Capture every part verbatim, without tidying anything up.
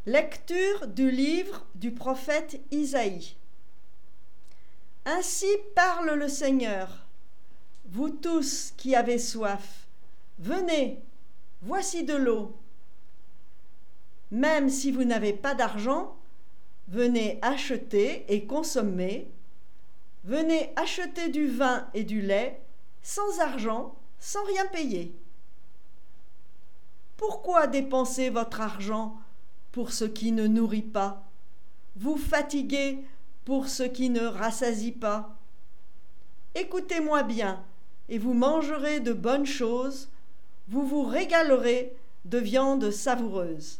Lecture du livre du prophète Isaïe. Ainsi parle le Seigneur. Vous tous qui avez soif, venez, voici de l'eau. Même si vous n'avez pas d'argent, venez acheter et consommer. Venez acheter du vin et du lait, sans argent, sans rien payer. Pourquoi dépenser votre argent pour ce qui ne nourrit pas, vous fatiguez pour ce qui ne rassasie pas? Écoutez-moi bien, et vous mangerez de bonnes choses, vous vous régalerez de viande savoureuse.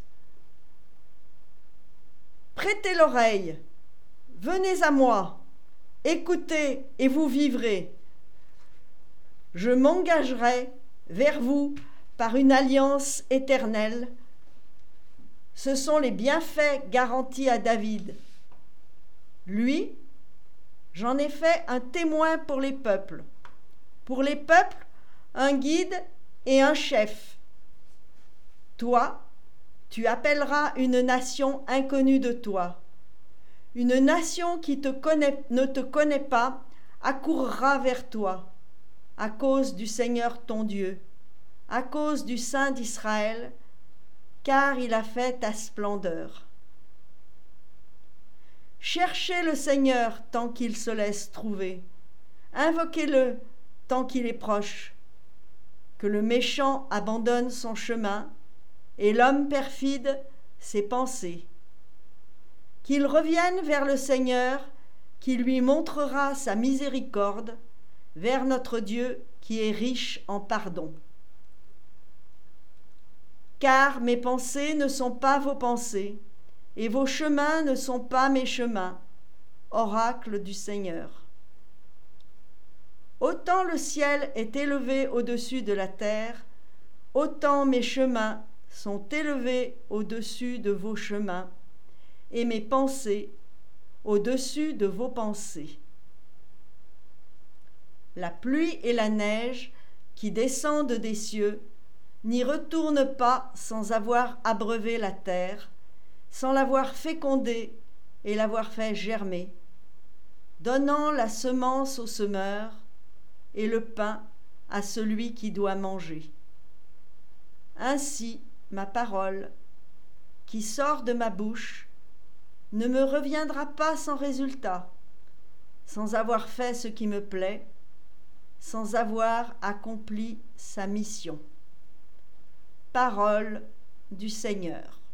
Prêtez l'oreille, venez à moi, écoutez et vous vivrez. Je m'engagerai vers vous par une alliance éternelle. Ce sont les bienfaits garantis à David. Lui, j'en ai fait un témoin pour les peuples. Pour les peuples, un guide et un chef. Toi, tu appelleras une nation inconnue de toi. Une nation qui te connaît, ne te connaît pas accourra vers toi, à cause du Seigneur ton Dieu, à cause du Saint d'Israël, car il a fait ta splendeur. Cherchez le Seigneur tant qu'il se laisse trouver. Invoquez-le tant qu'il est proche. Que le méchant abandonne son chemin et l'homme perfide ses pensées. Qu'il revienne vers le Seigneur qui lui montrera sa miséricorde, vers notre Dieu qui est riche en pardon. Car mes pensées ne sont pas vos pensées, et vos chemins ne sont pas mes chemins, oracle du Seigneur. Autant le ciel est élevé au-dessus de la terre, autant mes chemins sont élevés au-dessus de vos chemins, et mes pensées au-dessus de vos pensées. La pluie et la neige qui descendent des cieux n'y retournent pas sans avoir abreuvé la terre, sans l'avoir fécondée et l'avoir fait germer, donnant la semence au semeur et le pain à celui qui doit manger. Ainsi, ma parole, qui sort de ma bouche, ne me reviendra pas sans résultat, sans avoir fait ce qui me plaît, sans avoir accompli sa mission. Parole du Seigneur.